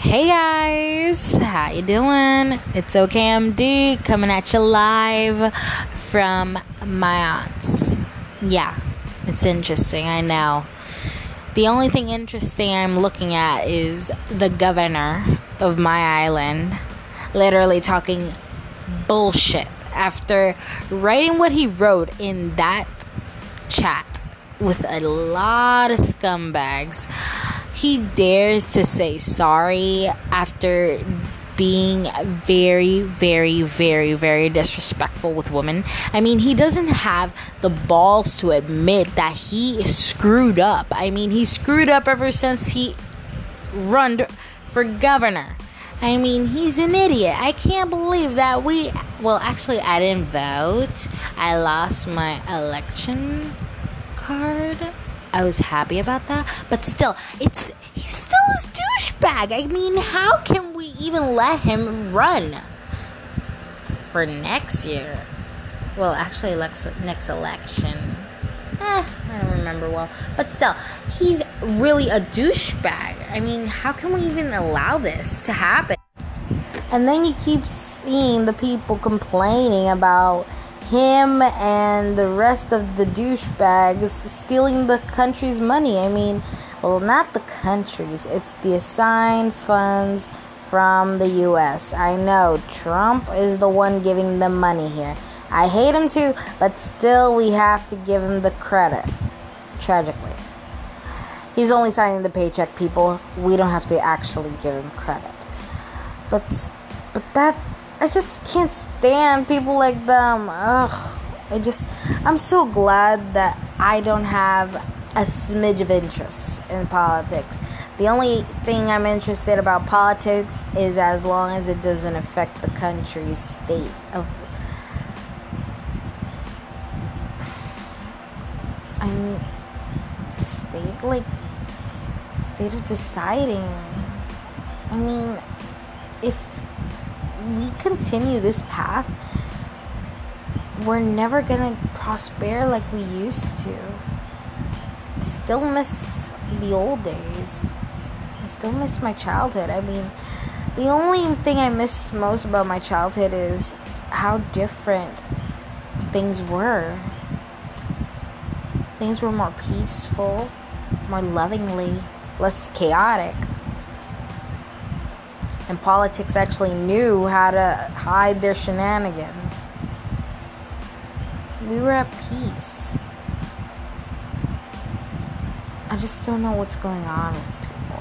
Hey guys, how you doing? It's OKMD coming at you live from my aunt's. Yeah, it's interesting, I know. The only thing interesting I'm looking at is the governor of my island literally talking bullshit after writing what he wrote in that chat with a lot of scumbags. He dares to say sorry after being very, very, very, very disrespectful with women. I mean, he doesn't have the balls to admit that he screwed up. I mean, he screwed up ever since he run for governor. I mean, he's an idiot. I can't believe that actually, I didn't vote. I lost my election card. I was happy about that, but still, he's still a douchebag. I mean, how can we even let him run for next year? Well, actually, next election. I don't remember well, but still, he's really a douchebag. I mean, how can we even allow this to happen? And then you keep seeing the people complaining about him and the rest of the douchebags stealing the country's money. I mean, well, not the country's. It's the assigned funds from the U.S. I know Trump is the one giving them money here. I hate him too, but still we have to give him the credit. Tragically. He's only signing the paycheck, people. We don't have to actually give him credit. But I just can't stand people like them. Ugh. I'm so glad that I don't have a smidge of interest in politics. The only thing I'm interested about politics is as long as it doesn't affect the country's state of state of deciding. I mean, if we continue this path, we're never gonna prosper like we used to. I still miss the old days. I still miss my childhood. I mean, the only thing I miss most about my childhood is how different things were. Things were more peaceful, more lovingly, less chaotic. And politics actually knew how to hide their shenanigans. We were at peace. I just don't know what's going on with people.